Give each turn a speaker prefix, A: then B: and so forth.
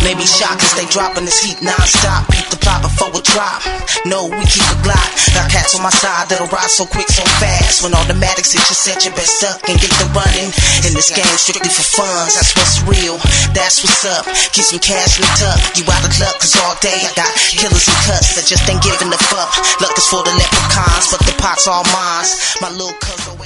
A: baby shock as they dropping this heat non-stop. Beat the plot before it drop. No, we keep a Glock. Got cats on my side that'll ride so quick, so fast. When automatics hit your set, you best duck and get the running. In this game strictly for funds, that's what's real, that's what's up. Keep some cash in the tuck. You out of luck, cause all day I got killers and cuts that just ain't giving a fuck. Luck is for the leprechauns, but the pot's all mine. My little cousin